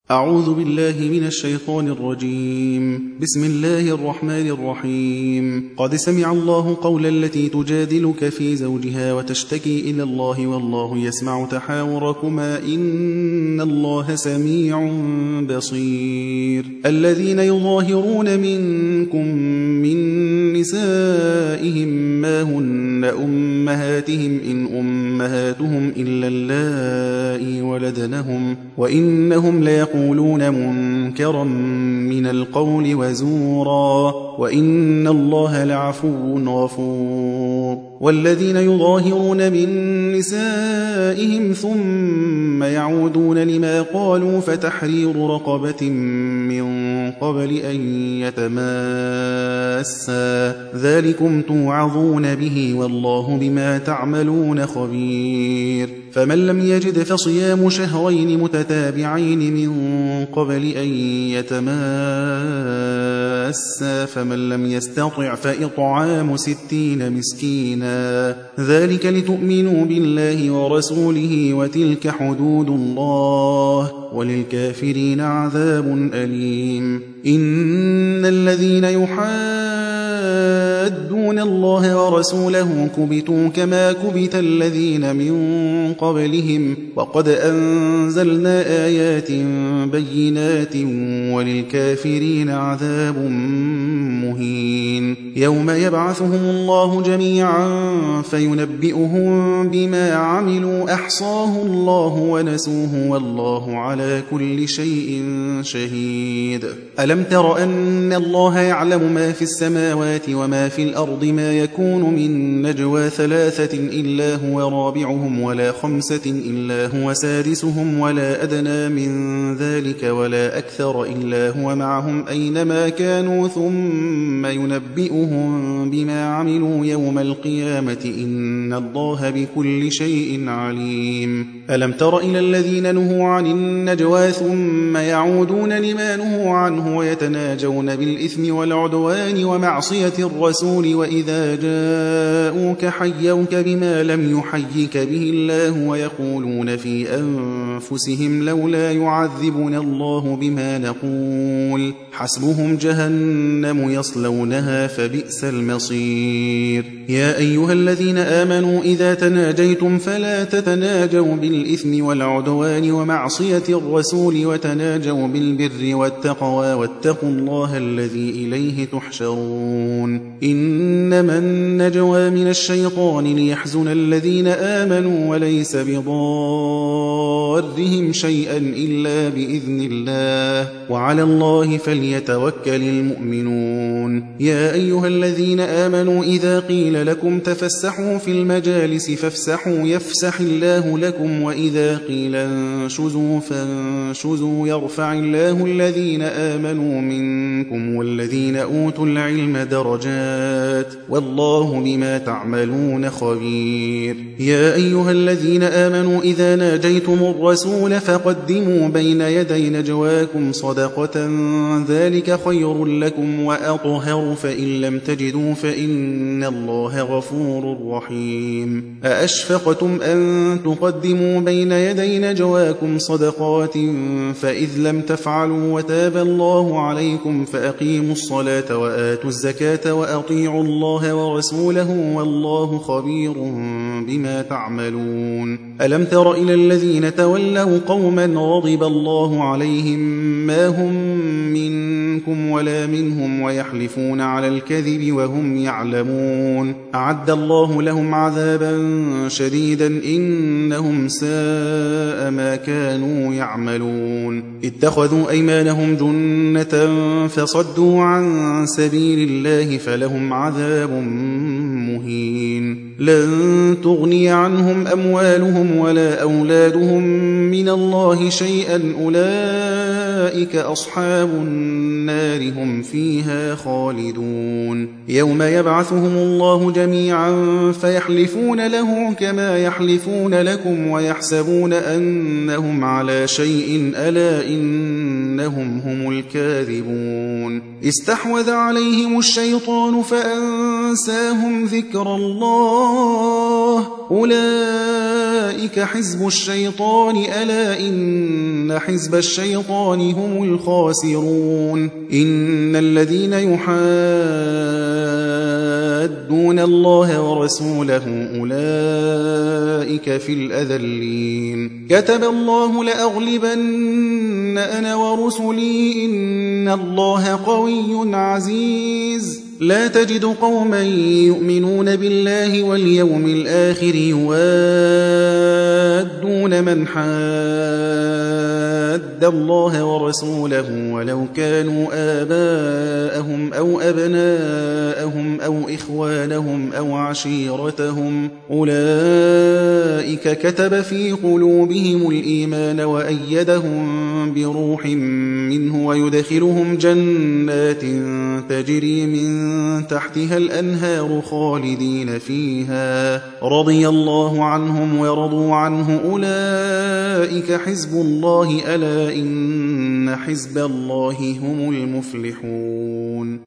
أعوذ بالله من الشيطان الرجيم. بسم الله الرحمن الرحيم. قد سمع الله قول التي تجادلك في زوجها وتشتكي إلى الله والله يسمع تحاوركما إن الله سميع بصير. الذين يظاهرون منكم من نسائهم ما هن أمهاتهم إن أمهاتهم إلا اللائي ولدنهم وإنهم ليقولون منكرا من القول وزورا وإن الله لعفو غفور. والذين يظاهرون من نسائهم ثم يعودون لما قالوا فتحرير رقبة من قبل أن يتماسا ذلكم توعظون به والله بما تعملون خبير. فمن لم يجد فصيام شهرين متتابعين من قبل أن يتماسا فمن لم يستطع فإطعام 60 مسكينا ذلك لتؤمنوا بالله ورسوله وتلك حدود الله وللكافرين عذاب أليم. إن الذين يحادون الله ورسوله كبتوا كما كبت الذين من قبلهم وقد أنزلنا آيات بينات وللكافرين عذاب مهين. يوم يبعثهم الله جميعا فينبئهم بما عملوا أحصاه الله ونسوه والله على كل شيء شهيد. ألم تر أن الله يعلم ما في السماوات وما في الأرض ما يكون من نجوى 3 إلا هو رابعهم ولا 5 إلا هو سادسهم ولا أدنى من ذلك ولا أكثر إلا هو معهم أينما كانوا ثم ينبئهم بما عملوا يوم القيامة إن الله بكل شيء عليم. ألم تر إلى الذين نهوا عن النجوى ثم يعودون لما نهوا عنه ويتناجون بالإثم والعدوان ومعصية الرسول وإذا جاءوك حيوك بما لم يحيك به الله ويقولون في أنفسهم لولا يعذبنا الله بما نقول حسبهم جهنم يصلونها فبئس المصير. يا أيها الذين آمنوا إذا تناجيتم فلا تتناجوا بالإثم والعدوان ومعصية الرسول وتناجوا بالبر والتقوى واتقوا الله الذي إليه تحشرون. إنما النجوى من الشيطان ليحزن الذين آمنوا وليس بضارهم شيئا إلا بإذن الله وعلى الله فليتوكل المؤمنون. يا أيها الذين آمنوا إذا قيل لكم تفسحوا في المجالس فافسحوا يفسح الله لكم وإذا قيل انشزوا فانشزوا يرفع الله الذين آمنوا منكم والذين أوتوا العلم درجات والله بما تعملون خبير. يا أيها الذين آمنوا إذا ناجيتم الرسول فقدموا بين يدي نجواكم صدقة ذلك خير لكم وأطهر فإن لم تجدوا فإن الله غفور رحيم. أأشفقتم أن تقدموا بين يدي نجواكم صدقات فإذ لم تفعلوا وتاب الله عليكم فأقيموا الصلاة وآتوا الزكاة وأطيعوا الله ورسوله والله خبير بما تعملون. ألم تر إلى الذين تولوا قوما غضب الله عليهم ما هم منكم ولا منهم ويحلفون على الكذب وهم يعلمون أعد الله لهم عذابا شديدا إنهم ساء ما كانوا يعملون. اتخذوا أيمانهم جنة فصدوا عن سبيل الله فلهم عذاب مهين. لن تغني عنهم أموالهم ولا أولادهم من الله شيئا أولئك أصحاب النار هم فيها خالدون. يوم يبعثهم الله جميعا فيحلفون له كما يحلفون لكم ويحسبون أنهم على شيء ألا إنهم هم الكاذبون. استحوذ عليهم الشيطان فأنساهم ذكر ذكر الله أولئك حزب الشيطان ألا إن حزب الشيطان هم الخاسرون إن الذين يحادون الله ورسوله أولئك في الأذلين كتب الله لأغلبن أنا ورسلي إن الله قوي عزيز لا تجد قوما يؤمنون بالله واليوم الآخر يوادون من حاد الله ورسوله ولو كانوا آباءهم أو أبناءهم أو إخوانهم أو عشيرتهم أولئك كتب في قلوبهم الإيمان وأيدهم بروح منه ويدخلهم جنات تجري من تحتها الأنهار خالدين فيها رضي الله عنهم ورضوا عنه أولئك حزب الله ألا إن حزب الله هم المفلحون